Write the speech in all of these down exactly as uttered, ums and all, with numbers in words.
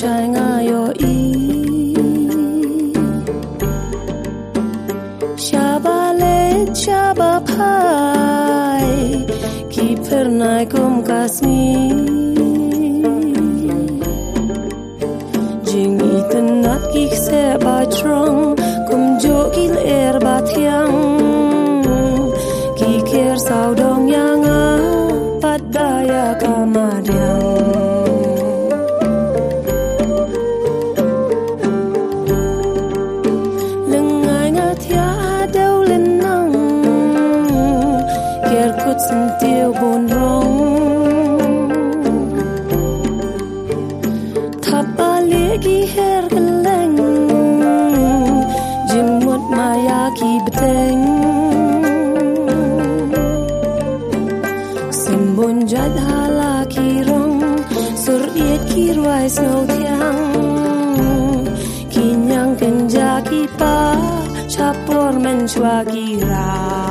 chai nga yo i shaba le shaba pai ki pernai kum kasmi jing iten nat ki se ba trong kum jo ki er ba thiang ki ker sao dong yang a pat daya kamadiang sin tiêu buồn rong thap ba le gi her geleng jing mot maya ki beteng sim bon jad hala ki rong sur yet ki rwai snow thiang ki nyang ken ja ki pa chapor men chwa ki ra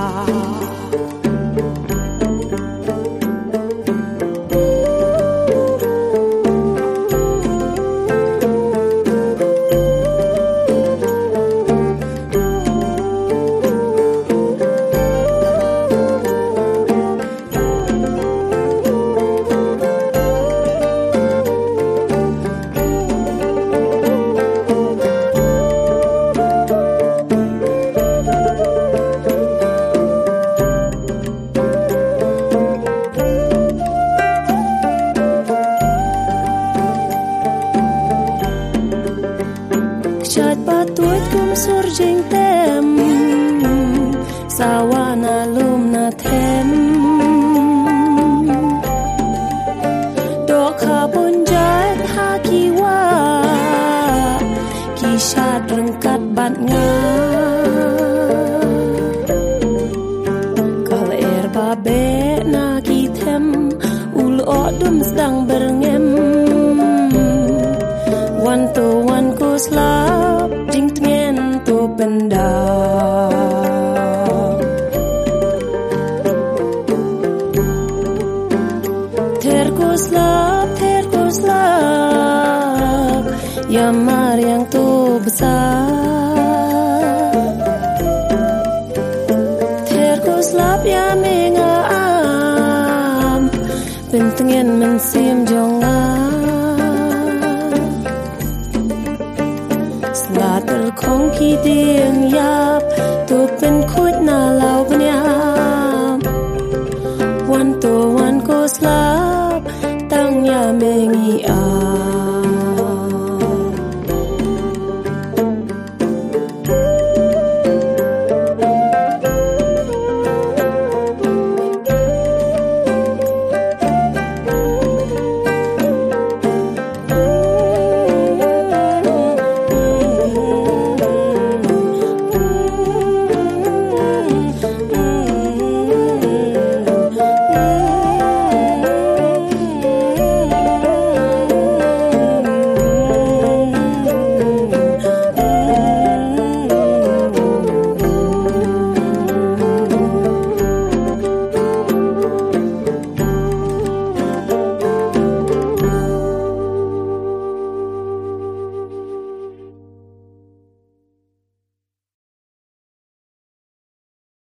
chat patuit kum surjing tem sawana lum na them do kha bun jat ha ki wa ki shat rengkat bat nga kal er ba be na ki them ul odum sedang berngem wan to wan ko slap jing tngen to benda ter ko slap ter ko slap yamar yang to besar ter ko slap ya menga am pentngen men sim jonga Latar kong ki ding yap to pen khut na lau bnyam wan to wan ko slap tang ya mengi